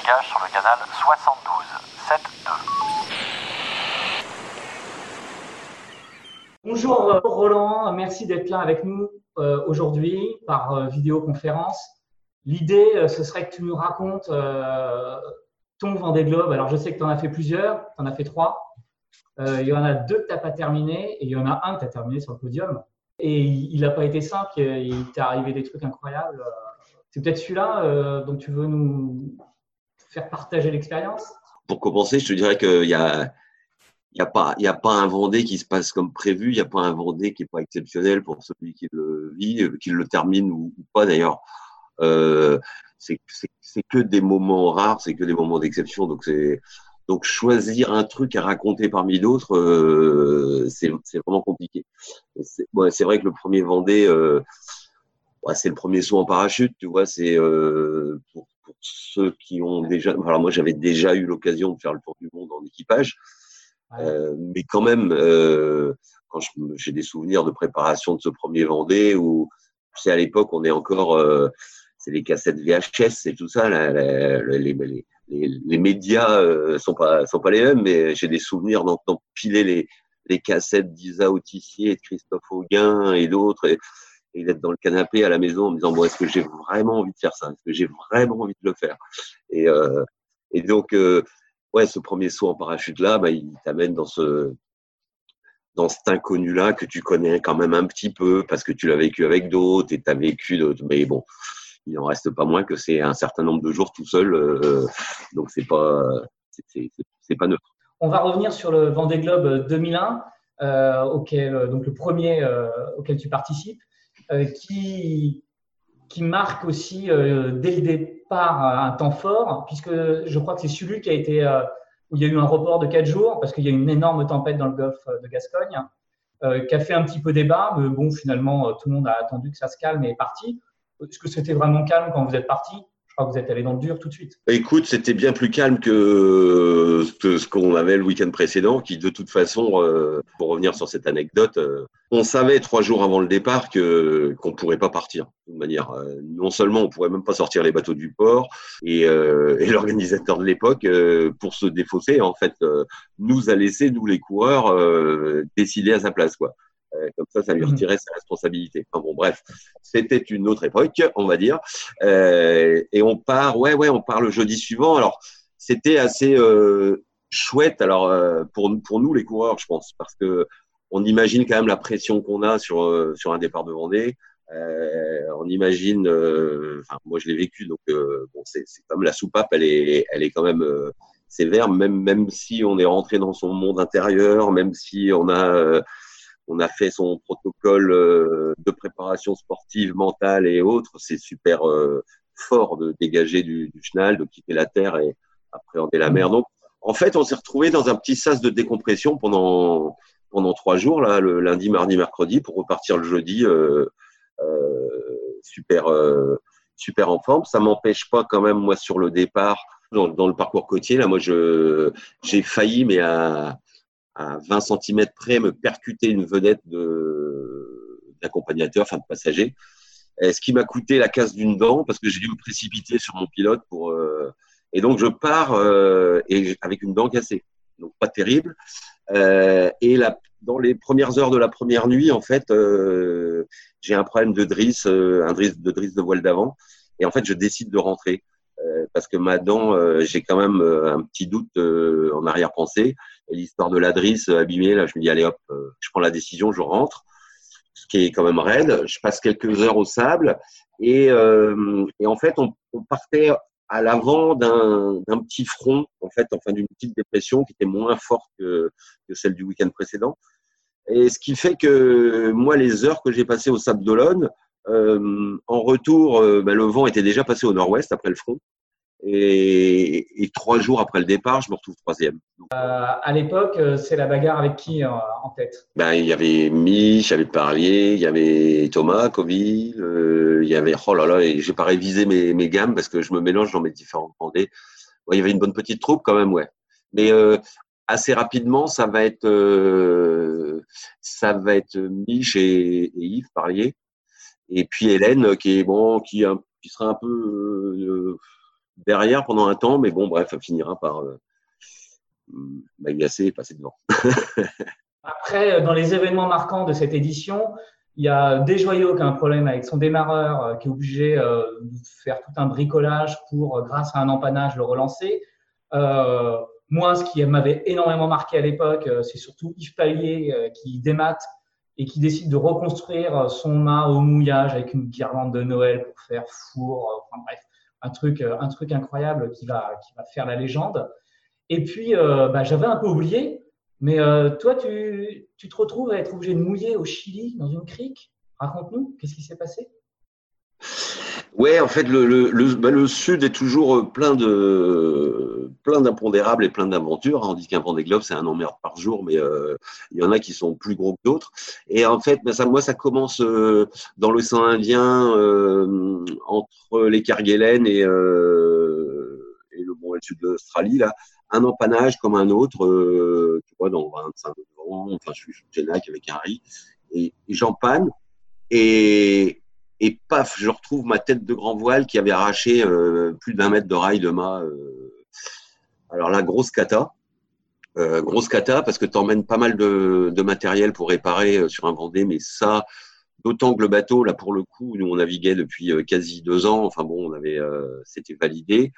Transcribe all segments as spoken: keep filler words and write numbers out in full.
dégage sur le canal soixante-douze sept deux. Bonjour Roland, merci d'être là avec nous euh, aujourd'hui par euh, vidéoconférence. L'idée, euh, ce serait que tu nous racontes euh, ton Vendée Globe. Alors, je sais que tu en as fait plusieurs, tu en as fait trois. Euh, il y en a deux que tu n'as pas terminé et il y en a un que tu as terminé sur le podium. Et il n'a pas été simple, il t'est arrivé des trucs incroyables. C'est peut-être celui-là euh, dont tu veux nous faire partager l'expérience? Pour commencer, je te dirais qu'il y a, il y a pas, il y a pas un Vendée qui se passe comme prévu. Il n'y a pas un Vendée qui n'est pas exceptionnel pour celui qui le vit, qu'il le termine ou, ou pas d'ailleurs. Euh, c'est, c'est, c'est que des moments rares, c'est que des moments d'exception. Donc, c'est, donc choisir un truc à raconter parmi d'autres, euh, c'est, c'est vraiment compliqué. C'est, ouais, c'est vrai que le premier Vendée, euh, ouais, c'est le premier saut en parachute, tu vois. C'est euh, pour, pour ceux qui ont déjà. Alors moi, j'avais déjà eu l'occasion de faire le tour du monde en équipage, Ouais. euh, mais quand même, euh, quand je, j'ai des souvenirs de préparation de ce premier Vendée où, tu sais, à l'époque, on est encore. Euh, c'est les cassettes V H S et tout ça. Là, la, la, les, les, les, les médias euh, sont pas sont pas les mêmes, mais j'ai des souvenirs d'empiler les les cassettes d'Isa Autissier et de Christophe Auguin et d'autres. Et, et d'être dans le canapé à la maison en me disant bon, est-ce que j'ai vraiment envie de faire ça, est-ce que j'ai vraiment envie de le faire, et, euh, et donc euh, ouais, ce premier saut en parachute là, bah, il t'amène dans ce dans cet inconnu là que tu connais quand même un petit peu parce que tu l'as vécu avec d'autres et tu as vécu d'autres, mais bon, il n'en reste pas moins que c'est un certain nombre de jours tout seul, euh, donc c'est pas c'est, c'est, c'est pas neutre. On va revenir sur le Vendée Globe deux mille un, euh, auquel, donc le premier euh, auquel tu participes. Euh, qui, qui marque aussi euh, dès le départ un temps fort, puisque je crois que c'est celui qui a été, euh, où il y a eu un report de quatre jours, parce qu'il y a eu une énorme tempête dans le golfe de Gascogne, euh, qui a fait un petit peu débat, mais bon, finalement, euh, tout le monde a attendu que ça se calme et est parti. Est-ce que c'était vraiment calme quand vous êtes parti? Je crois que vous êtes allé dans le dur tout de suite. Écoute, c'était bien plus calme que ce qu'on avait le week-end précédent, qui de toute façon, euh, pour revenir sur cette anecdote, euh, on savait trois jours avant le départ que qu'on pourrait pas partir. De toute manière, euh, non seulement on pourrait même pas sortir les bateaux du port, et, euh, et l'organisateur de l'époque, euh, pour se défausser, en fait, euh, nous a laissé, nous les coureurs, euh, décider à sa place, quoi. Euh, comme ça, ça lui retirait sa responsabilité. Enfin bon, bref, c'était une autre époque, on va dire. Euh, et on part, ouais, ouais, on part le jeudi suivant. Alors, c'était assez euh, chouette. Alors, euh, pour pour nous les coureurs, je pense, parce que on imagine quand même la pression qu'on a sur euh, sur un départ de Vendée. Euh, on imagine, euh, enfin, moi je l'ai vécu, donc euh, bon, c'est c'est comme la soupape, elle est elle est quand même euh, sévère, même même si on est rentré dans son monde intérieur, même si on a euh, on a fait son protocole euh, de préparation sportive, mentale et autres. C'est super euh, fort de dégager du, du chenal, de quitter la terre et appréhender la mer. Donc, en fait, on s'est retrouvé dans un petit sas de décompression pendant pendant trois jours, là, le lundi, mardi, mercredi, pour repartir le jeudi euh, euh, super euh, super en forme. Ça m'empêche pas quand même, moi, sur le départ, dans, dans le parcours côtier, là, moi, je j'ai failli, mais à à vingt centimètres près, me percuter une vedette de, d'accompagnateur, enfin de passager. Et ce qui m'a coûté la casse d'une dent parce que j'ai dû me précipiter sur mon pilote pour. Euh, et donc je pars euh, et avec une dent cassée, donc pas terrible. Euh, et la, dans les premières heures de la première nuit, en fait, euh, j'ai un problème de drisse, euh, un drisse de drisse de voile d'avant, et en fait, je décide de rentrer. Euh, parce que ma dent, euh, j'ai quand même euh, un petit doute euh, en arrière-pensée. Et l'histoire de la drisse euh, abîmée, là, je me dis, allez hop, euh, je prends la décision, je rentre, ce qui est quand même raide. Je passe quelques heures au sable. Et, euh, et en fait, on, on partait à l'avant d'un, d'un petit front, en fait, enfin d'une petite dépression qui était moins forte que, que celle du week-end précédent. Et ce qui fait que moi, les heures que j'ai passées au Sable d'Olonne, euh, en retour, euh, ben, le vent était déjà passé au nord-ouest après le front. Et, et trois jours après le départ, je me retrouve troisième. Donc, Euh, à l'époque, c'est la bagarre avec qui euh, en tête? ben, il y avait Mich, il y avait Parlier, il y avait Thomas, Coville, euh, il y avait, oh là là, et j'ai pas révisé mes, mes gammes parce que je me mélange dans mes différents Vendées. Ouais, il y avait une bonne petite troupe quand même, ouais. Mais euh, assez rapidement, ça va être, euh, ça va être Mich et, et Yves Parlier. Et puis Hélène, qui est bon, qui, qui sera un peu euh, derrière pendant un temps, mais bon, bref, elle finira par euh, m'agacer et passer devant. Après, dans les événements marquants de cette édition, il y a Desjoyaux qui a un problème avec son démarreur, euh, qui est obligé euh, de faire tout un bricolage pour, euh, grâce à un empannage, le relancer. Euh, moi, ce qui m'avait énormément marqué à l'époque, euh, c'est surtout Yves Pallier euh, qui démate et qui décide de reconstruire son mât au mouillage avec une guirlande de Noël pour faire four. Euh, enfin bref, un truc, un truc incroyable qui va, qui va faire la légende. Et puis, euh, bah, j'avais un peu oublié, mais euh, toi, tu, tu te retrouves à être obligé de mouiller au Chili dans une crique. Raconte-nous, qu'est-ce qui s'est passé? Ouais, en fait, le, le, le, bah, le Sud est toujours plein de plein d'impondérables et plein d'aventures. On dit qu'un Vendée Globe, c'est un emmerde par jour, mais euh, il y en a qui sont plus gros que d'autres. Et en fait, bah, ça, moi, ça commence euh, dans l'océan Indien, euh, entre les Kerguelen et, euh, et le, bon, le sud de l'Australie, là. Un empannage comme un autre, euh, tu vois, dans vingt-cinq vents, enfin, je suis chez Genac avec un riz, et, et j'empanne, et, et paf, je retrouve ma tête de grand voile qui avait arraché euh, plus d'un mètre de rail de mât. Euh. Alors là, grosse cata, euh, grosse cata, parce que tu emmènes pas mal de, de matériel pour réparer euh, sur un Vendée, mais ça, d'autant que le bateau, là, pour le coup, nous, on naviguait depuis euh, quasi deux ans, enfin bon, on avait, euh, c'était validé.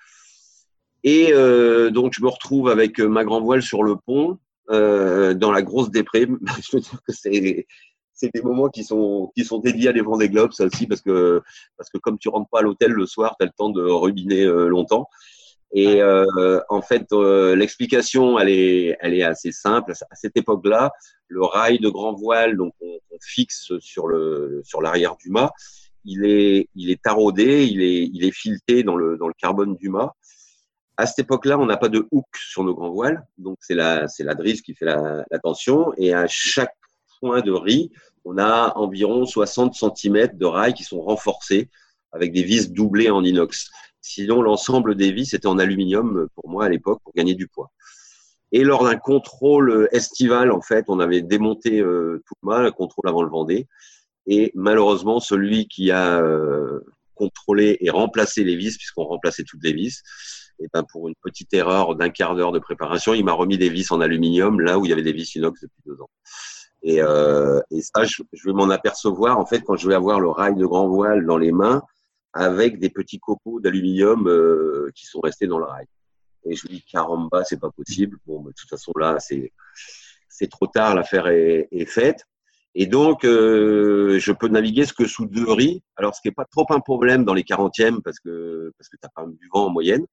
Et euh, donc, je me retrouve avec ma grand voile sur le pont, euh, dans la grosse déprime. Je veux dire que c'est, c'est des moments qui sont, qui sont dédiés à des Vendée Globes, ça aussi, parce que, parce que comme tu rentres pas à l'hôtel le soir, tu as le temps de rubiner euh, longtemps. Et euh, en fait, euh, l'explication, elle est, elle est assez simple. À cette époque-là, le rail de grand voile, donc on, on fixe sur le, sur l'arrière du mât, il est, il est taraudé, il est, il est fileté dans le, dans le carbone du mât. À cette époque-là, on n'a pas de hook sur nos grands voiles, donc c'est la, c'est la drisse qui fait la, la tension. Et à chaque point de riz, on a environ soixante centimètres de rails qui sont renforcés avec des vis doublées en inox. Sinon, l'ensemble des vis était en aluminium pour moi à l'époque pour gagner du poids. Et lors d'un contrôle estival, en fait, on avait démonté euh, tout le mât, le contrôle avant le Vendée. Et malheureusement, celui qui a euh, contrôlé et remplacé les vis, puisqu'on remplaçait toutes les vis, et ben pour une petite erreur d'un quart d'heure de préparation, il m'a remis des vis en aluminium là où il y avait des vis inox depuis deux ans. Et, euh, et ça, je, je vais m'en apercevoir en fait quand je vais avoir le rail de grand voile dans les mains avec des petits copeaux d'aluminium euh, qui sont restés dans le rail. Et je me dis caramba, c'est pas possible. Bon, mais de toute façon là, c'est c'est trop tard, l'affaire est, est faite. Et donc, euh, je peux naviguer ce que sous deux riz. Alors, ce qui n'est pas trop un problème dans les quarantièmes parce que parce que tu as quand même du vent en moyenne.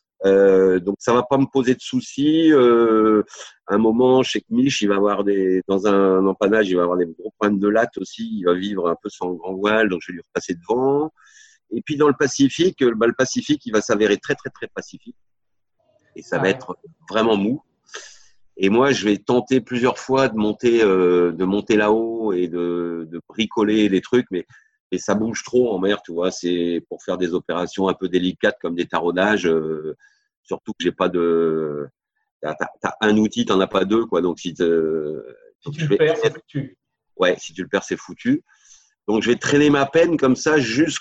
Euh, donc ça va pas me poser de soucis. Euh, un moment, chez Mich, il va avoir des, dans un empannage, il va avoir des gros problèmes de latte aussi. Il va vivre un peu sans grand voile, donc je vais lui repasser devant. Et puis dans le Pacifique, bah, le Pacifique, il va s'avérer très très très pacifique et ça Ah va ouais. être vraiment mou. Et moi, je vais tenter plusieurs fois de monter, euh, de monter là-haut et de, de bricoler des trucs, mais et ça bouge trop en mer, tu vois. C'est pour faire des opérations un peu délicates comme des taraudages. Euh, surtout que j'ai pas de. T'as, t'as un outil, t'en as pas deux, quoi. Donc si, Si donc tu je le vais. perds, c'est foutu. Ouais, si tu le perds, c'est foutu. Donc je vais traîner ma peine comme ça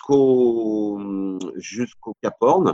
jusqu'au jusqu'au Cap Horn.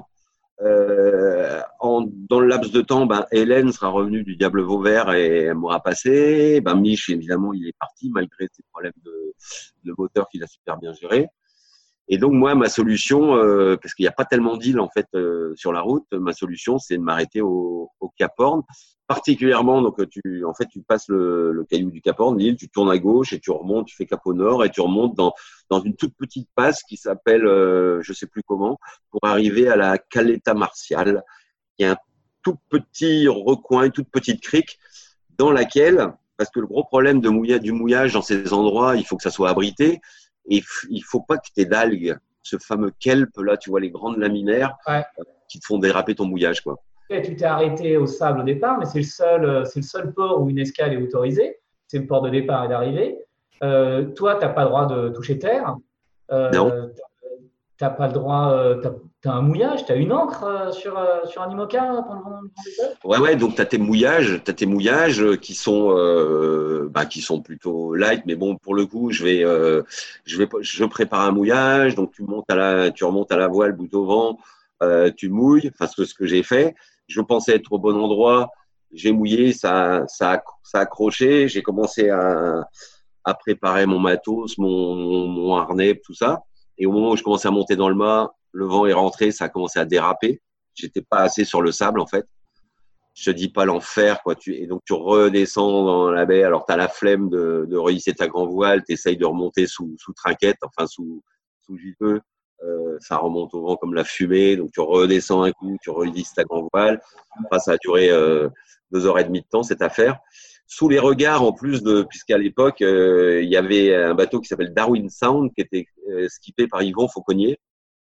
Euh, en, dans le laps de temps, ben, Hélène sera revenue du Diable Vauvert et elle m'aura passé. Ben, Mich, évidemment, il est parti malgré ses problèmes de, de moteur qu'il a super bien géré. Et donc, moi, ma solution, euh, parce qu'il n'y a pas tellement d'îles en fait euh, sur la route, ma solution, c'est de m'arrêter au, au Cap Horn. Particulièrement, donc, tu, en fait, tu passes le, le caillou du Cap Horn, l'île, tu tournes à gauche et tu remontes, tu fais cap au nord et tu remontes dans, dans une toute petite passe qui s'appelle, euh, je sais plus comment, pour arriver à la Caleta Martial, qui est un tout petit recoin, une toute petite crique dans laquelle, parce que le gros problème de mouillage, du mouillage dans ces endroits, il faut que ça soit abrité. Et il faut pas que tu aies d'algues, ce fameux kelp, là, tu vois, les grandes laminaires Ouais. qui te font déraper ton mouillage, quoi. Et tu t'es arrêté au sable au départ, mais c'est le seul, c'est le seul port où une escale est autorisée. C'est le port de départ et d'arrivée. Euh, toi, tu n'as pas le droit de toucher terre. Non. Euh, tu n'as pas le droit. Euh, tu as un mouillage, tu as une encre euh, sur, euh, sur un IMOCA pendant le Vendée. Ouais, ouais, donc tu as tes mouillages, t'as tes mouillages qui sont, euh, bah, qui sont plutôt light, mais bon, pour le coup, je vais, euh, je vais, je prépare un mouillage, donc tu montes à la, tu remontes à la voile, bout au vent. euh, tu mouilles, enfin ce que, ce que j'ai fait. Je pensais être au bon endroit, j'ai mouillé, ça, ça, a, ça a accroché. J'ai commencé à, à préparer mon matos, mon, mon, mon harnais, tout ça. Et au moment où je commençais à monter dans le mât, le vent est rentré, ça a commencé à déraper. J'étais pas assez sur le sable en fait. Je te dis pas l'enfer, quoi. Tu, et donc, tu redescends dans la baie. Alors, tu as la flemme de, de rehisser ta grand voile. Tu essayes de remonter sous, sous trinquette, enfin, sous, sous gipeux. Euh, ça remonte au vent comme la fumée. Donc, tu redescends un coup, tu rehisses ta grand voile. Enfin, ça a duré euh, deux heures et demie de temps, cette affaire. Sous les regards, en plus de, puisqu'à l'époque, euh, il y avait un bateau qui s'appelle Darwin Sound, qui était euh, skippé par Yvon Fauconnier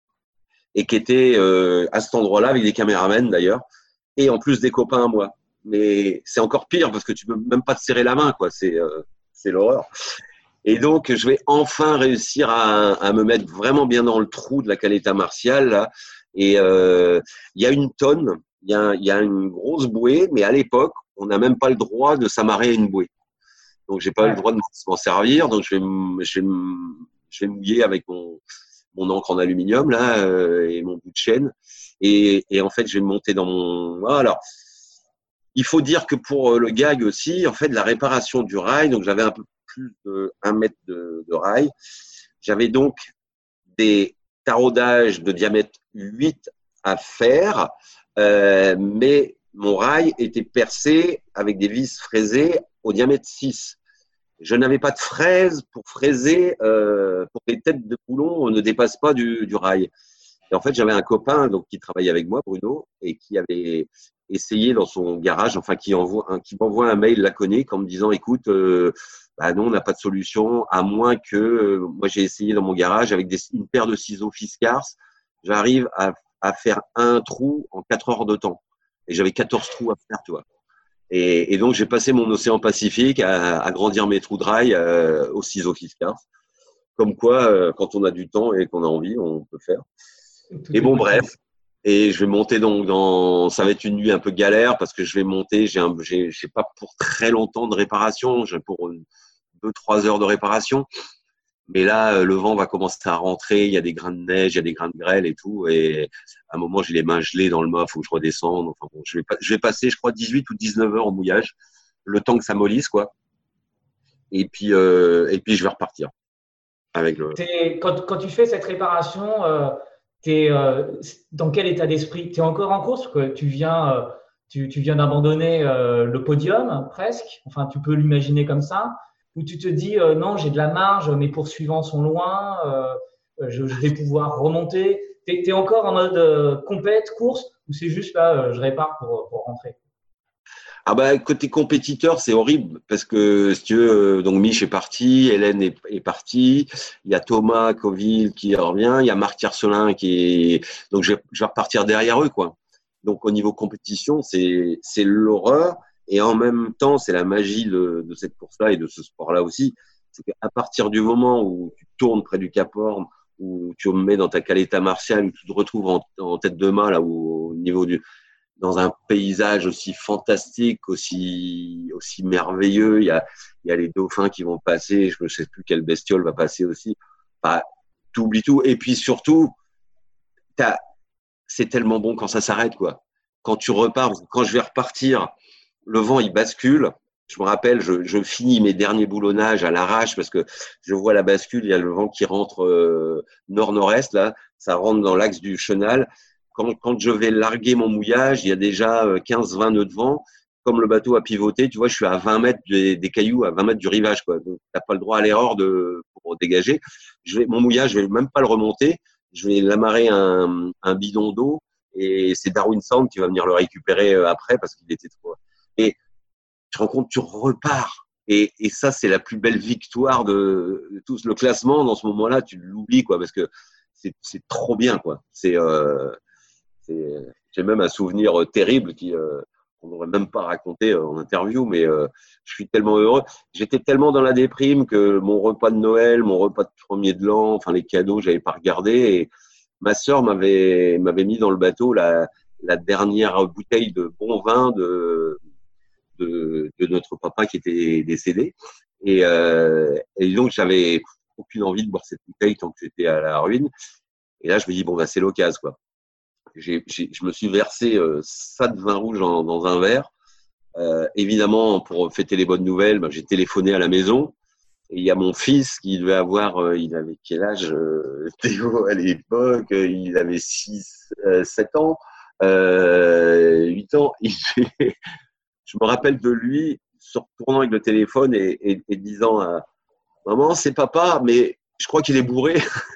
et qui était euh, à cet endroit-là avec des caméramens d'ailleurs. Et en plus des copains à moi. Mais c'est encore pire parce que tu peux même pas te serrer la main, quoi. C'est, euh, c'est l'horreur. Et donc, je vais enfin réussir à, à me mettre vraiment bien dans le trou de la caleta martiale, là. Et euh, il y a une tonne, il y a, il y a une grosse bouée, mais à l'époque, on n'a même pas le droit de s'amarrer à une bouée. Donc, j'ai pas Ouais. eu le droit de m'en servir. Donc, je vais, je vais, je vais mouiller avec mon, mon encre en aluminium, là, euh, et mon bout de chaîne. Et, et en fait, je vais monter dans mon… Voilà. Alors, il faut dire que pour le gag aussi, en fait, la réparation du rail, donc j'avais un peu plus de un mètre de, de rail. J'avais donc des taraudages de diamètre huit à faire, euh, mais mon rail était percé avec des vis fraisées au diamètre six. Je n'avais pas de fraise pour fraiser, euh, pour que les têtes de boulon ne dépassent pas du, du rail. Et en fait, j'avais un copain donc qui travaillait avec moi, Bruno, et qui avait essayé dans son garage, enfin qui envoie, un, qui m'envoie un mail laconique en me disant, écoute, euh, bah non, on n'a pas de solution, à moins que euh, moi j'ai essayé dans mon garage avec des, une paire de ciseaux Fiskars, j'arrive à, à faire un trou en quatre heures de temps. Et j'avais quatorze trous à faire, tu vois. Et, et donc j'ai passé mon océan Pacifique à, à grandir mes trous de rail euh, aux ciseaux Fiskars. Comme quoi, euh, quand on a du temps et qu'on a envie, on peut faire. Tout Et est bon, possible. bref. Et je vais monter donc dans, ça va être une nuit un peu galère parce que je vais monter, j'ai un, j'ai, j'ai pas pour très longtemps de réparation, j'ai pour deux, trois heures de réparation. Mais là, le vent va commencer à rentrer, il y a des grains de neige, il y a des grains de grêle et tout. Et à un moment, j'ai les mains gelées dans le mât, il faut que je redescende. Enfin bon, je vais, je vais passer, je crois, dix-huit ou dix-neuf heures en mouillage, le temps que ça mollisse, quoi. Et puis, euh, et puis je vais repartir avec le. T'es- Quand, quand tu fais cette réparation, euh, tu es dans quel état d'esprit? Tu es encore en course? Parce que tu viens, euh, tu, tu viens d'abandonner euh, le podium, presque. Enfin, tu peux l'imaginer comme ça. Ou tu te dis, euh, non, j'ai de la marge, mes poursuivants sont loin, euh, je, je vais pouvoir remonter. Tu es, encore en mode euh, compète, course, ou c'est juste là, euh, je répare pour, pour rentrer? Ah bah côté compétiteur, c'est horrible parce que si tu veux, euh, donc Mich est parti, Hélène est, est partie, il y a Thomas Coville qui revient, il y a Marc Tiercelin qui est donc je vais, je vais repartir derrière eux quoi. Donc au niveau compétition, c'est c'est l'horreur et en même temps c'est la magie de, de cette course-là et de ce sport-là aussi, c'est qu'à partir du moment où tu tournes près du Cap Horn, où tu me mets dans ta caleta martiale, où tu te retrouves en, en tête de mât là où, au niveau du dans un paysage aussi fantastique, aussi, aussi merveilleux. Il y a, il y a les dauphins qui vont passer. Je ne sais plus quelle bestiole va passer aussi. Bah, t'oublies tout. Et puis surtout, t'as, c'est tellement bon quand ça s'arrête, quoi. Quand tu repars, quand je vais repartir, le vent, il bascule. Je me rappelle, je, je finis mes derniers boulonnages à l'arrache parce que je vois la bascule, il y a le vent qui rentre euh, nord-nord-est, là. Ça rentre dans l'axe du chenal. Quand, quand je vais larguer mon mouillage, il y a déjà quinze vingt nœuds de vent. Comme le bateau a pivoté, tu vois, je suis à vingt mètres des, des cailloux, à vingt mètres du rivage, quoi. Donc, t'as pas le droit à l'erreur de, pour dégager. Je vais, mon mouillage, je vais même pas le remonter. Je vais l'amarrer un, un bidon d'eau et c'est Darwin Sound qui va venir le récupérer après parce qu'il était trop. Et tu te rends compte, tu repars. Et, et ça, c'est la plus belle victoire de, de tous. Le classement, dans ce moment-là, tu l'oublies, quoi, parce que c'est, c'est trop bien, quoi. C'est, euh, c'est, j'ai même un souvenir terrible qui, euh, on n'aurait même pas raconté en interview, mais euh, je suis tellement heureux. J'étais tellement dans la déprime que mon repas de Noël, mon repas de premier de l'an, enfin les cadeaux, j'avais pas regardé. Et ma sœur m'avait m'avait mis dans le bateau la, la dernière bouteille de bon vin de de, de notre papa qui était décédé. Et, euh, et donc j'avais aucune envie de boire cette bouteille tant que j'étais à la ruine. Et là je me dis bon bah c'est l'occasion quoi. j'ai, j'ai, je me suis versé euh, ça de vin rouge dans, dans un verre. Euh, évidemment, pour fêter les bonnes nouvelles, ben, j'ai téléphoné à la maison. Et il y a mon fils qui devait avoir, euh, il avait quel âge, euh, Théo, à l'époque? Il avait six, sept ans, euh, huit ans. Il, je me rappelle de lui se retournant avec le téléphone et, et, et disant à maman, c'est papa, mais je crois qu'il est bourré.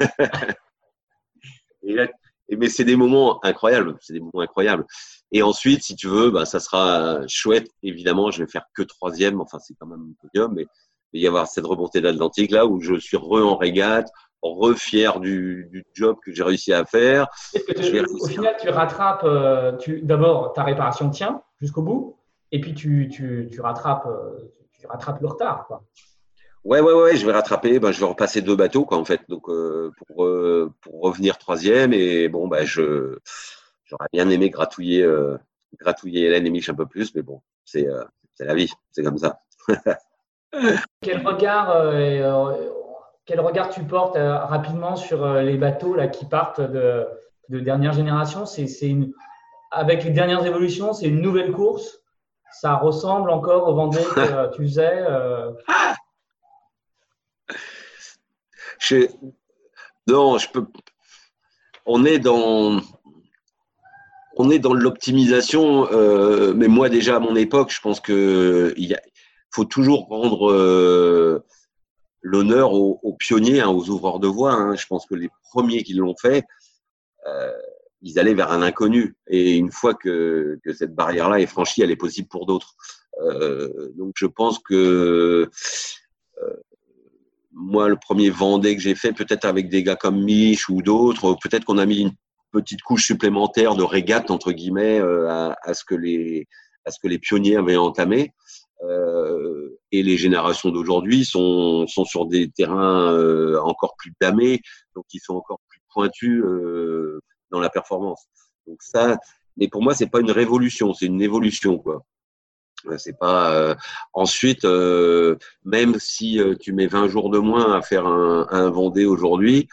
Et là, et, mais c'est des moments incroyables, c'est des moments incroyables. Et ensuite, si tu veux, bah, ça sera chouette. Évidemment, je vais faire que troisième. Enfin, c'est quand même un podium, mais il va y avoir cette remontée de l'Atlantique là où je suis re en régate, re fier du, du job que j'ai réussi à faire. Que tu, au final, tu rattrapes euh, tu, d'abord ta réparation tient jusqu'au bout, et puis tu, tu, tu, rattrapes, euh, tu rattrapes le retard, quoi. Ouais, ouais, ouais, je vais rattraper. Ben, je vais repasser deux bateaux, quoi, en fait, donc euh, pour, euh, pour revenir troisième. Et bon, ben, je j'aurais bien aimé gratouiller, euh, gratouiller Hélène et Mich un peu plus, mais bon, c'est euh, c'est la vie, c'est comme ça. Quel regard, euh, quel regard tu portes euh, rapidement sur euh, les bateaux là qui partent de, de dernière génération? C'est, c'est une, avec les dernières évolutions, c'est une nouvelle course. Ça ressemble encore au Vendée que tu faisais. Euh... Je, non, je peux. On est dans, on est dans l'optimisation, euh, mais moi déjà à mon époque, je pense que il y a, faut toujours rendre euh, l'honneur aux, aux pionniers, hein, aux ouvreurs de voie. Hein. Je pense que les premiers qui l'ont fait, euh, ils allaient vers un inconnu. Et une fois que, que cette barrière-là est franchie, elle est possible pour d'autres. Euh, donc je pense que euh, moi, le premier Vendée que j'ai fait, peut-être avec des gars comme Mich ou d'autres, peut-être qu'on a mis une petite couche supplémentaire de régate entre guillemets euh, à, à ce que les à ce que les pionniers avaient entamé. Euh, et les générations d'aujourd'hui sont sont sur des terrains euh, encore plus damés, donc ils sont encore plus pointus euh, dans la performance. Donc ça, mais pour moi, c'est pas une révolution, c'est une évolution, quoi. C'est pas euh... ensuite euh, même si euh, tu mets vingt jours de moins à faire un, un Vendée aujourd'hui,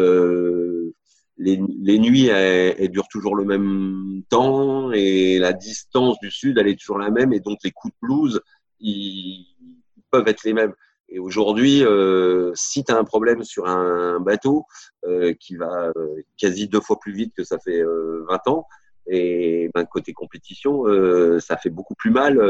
euh, les, les nuits elles, elles durent toujours le même temps et la distance du sud elle est toujours la même et donc les coups de blues ils, ils peuvent être les mêmes. Et aujourd'hui, euh, si tu as un problème sur un bateau euh, qui va euh, quasi deux fois plus vite que ça fait euh, vingt ans, et ben, côté compétition, euh, ça fait beaucoup plus mal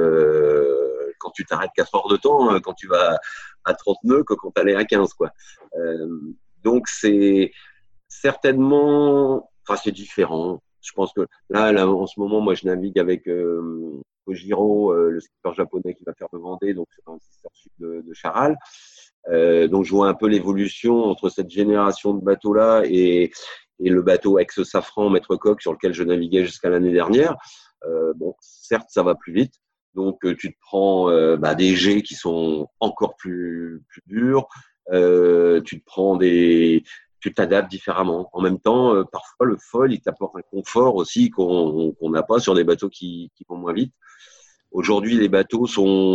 euh, quand tu t'arrêtes quatre heures de temps, quand tu vas à trente nœuds que quand tu allais à quinze. Quoi. Euh, donc, c'est certainement, enfin, c'est différent. Je pense que là, là, en ce moment, moi, je navigue avec euh, Kojiro, euh, le skipper japonais qui va faire le Vendée, donc c'est un sister sud de, de Charal. Euh, donc, je vois un peu l'évolution entre cette génération de bateaux-là et et le bateau ex-Safran Maître Coq sur lequel je naviguais jusqu'à l'année dernière. Euh, bon, certes, ça va plus vite. Donc, euh, tu te prends euh, bah, des jets qui sont encore plus, plus durs. Euh, tu te prends des… Tu t'adaptes différemment. En même temps, euh, parfois, le foil, il t'apporte un confort aussi qu'on qu'on n'a pas sur des bateaux qui, qui vont moins vite. Aujourd'hui, les bateaux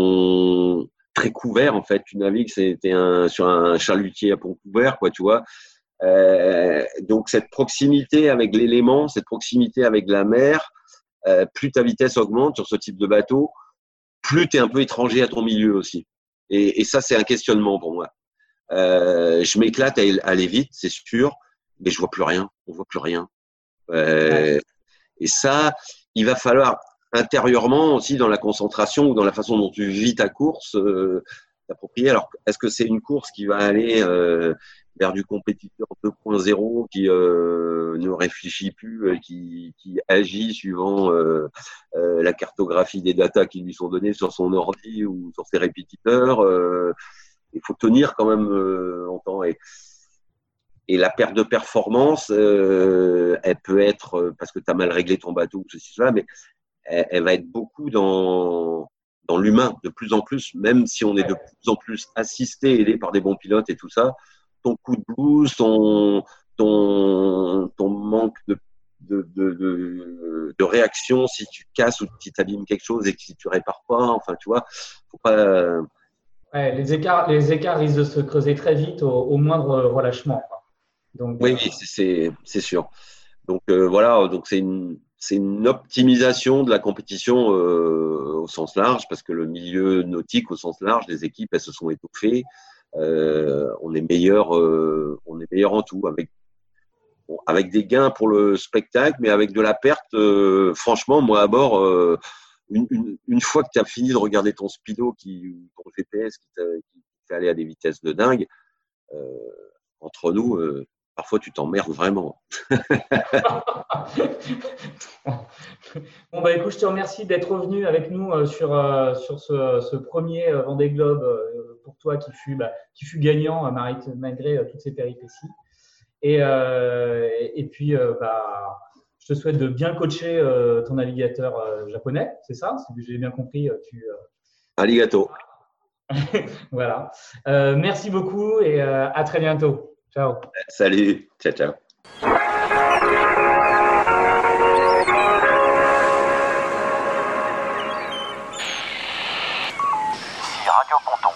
sont très couverts, en fait. Tu navigues, c'était un, sur un chalutier à pont couvert, quoi, tu vois. Euh, donc cette proximité avec l'élément, cette proximité avec la mer, euh, plus ta vitesse augmente sur ce type de bateau, plus tu es un peu étranger à ton milieu aussi. Et, et ça, c'est un questionnement pour moi. Euh, je m'éclate à aller vite, c'est sûr, mais je vois plus rien. On voit plus rien. Euh, et ça, il va falloir intérieurement aussi dans la concentration ou dans la façon dont tu vis ta course, euh, t'approprier. Alors, est-ce que c'est une course qui va aller euh, vers du compétiteur deux point zéro qui euh, ne réfléchit plus, euh, qui, qui agit suivant euh, euh, la cartographie des datas qui lui sont données sur son ordi ou sur ses répétiteurs. Euh, il faut tenir quand même euh, longtemps. Et, et la perte de performance, euh, elle peut être parce que tu as mal réglé ton bateau ou ceci, cela, mais elle, elle va être beaucoup dans, dans l'humain de plus en plus, même si on est de plus en plus assisté, aidé par des bons pilotes et tout ça. Ton coup de blues, ton, ton, ton manque de, de, de, de, de réaction si tu casses ou si tu abîmes quelque chose et que si tu répares pas, enfin, tu vois, faut pas… Ouais, les écarts, les écarts risquent de se creuser très vite au, au moindre relâchement, quoi. Donc, oui, euh… oui, c'est, c'est sûr. Donc euh, voilà, donc c'est une, c'est une optimisation de la compétition euh, au sens large, parce que le milieu nautique au sens large, les équipes, elles se sont étoffées. Euh, on est meilleur, euh, on est meilleur en tout, avec bon, avec des gains pour le spectacle, mais avec de la perte. Euh, franchement, moi à bord, euh, une, une, une fois que tu as fini de regarder ton speedo, qui, ton G P S qui, qui fait aller à des vitesses de dingue, euh, entre nous. Euh, Parfois, tu t'emmerdes vraiment. Bon, bah, écoute, je te remercie d'être revenu avec nous euh, sur, euh, sur ce, ce premier euh, Vendée Globe euh, pour toi qui fut, bah, qui fut gagnant euh, malgré euh, toutes ces péripéties. Et, euh, et, et puis, euh, bah, je te souhaite de bien coacher euh, ton navigateur euh, japonais, c'est ça? Si j'ai bien compris. Tu, euh... Arigato. Voilà. Euh, merci beaucoup et euh, à très bientôt. Ciao. Salut. Ciao, ciao. Ici Radio Ponto.